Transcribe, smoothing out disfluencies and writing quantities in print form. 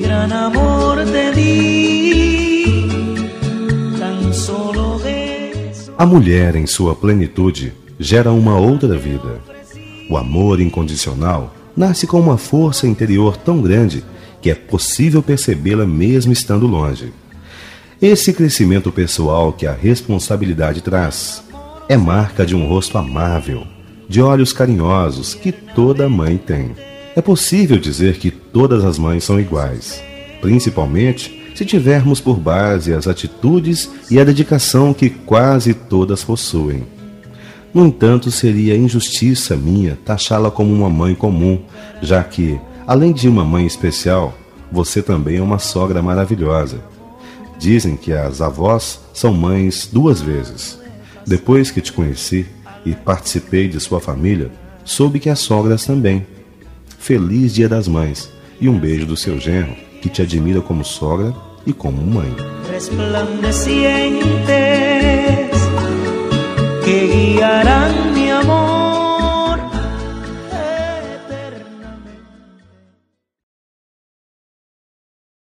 gran amor te di, tan solo eso. A mulher, em sua plenitude, gera uma outra vida. O amor incondicional nasce com uma força interior tão grande que é possível percebê-la mesmo estando longe. Esse crescimento pessoal que a responsabilidade traz é marca de um rosto amável, de olhos carinhosos que toda mãe tem. É possível dizer que todas as mães são iguais, principalmente se tivermos por base as atitudes e a dedicação que quase todas possuem. No entanto, seria injustiça minha taxá-la como uma mãe comum, já que, além de uma mãe especial, você também é uma sogra maravilhosa. Dizem que as avós são mães 2 vezes. Depois que te conheci e participei de sua família, soube que as sogras também. Feliz Dia das Mães e um beijo do seu genro, que te admira como sogra e como mãe. Resplandecientes que guiarán mi amor.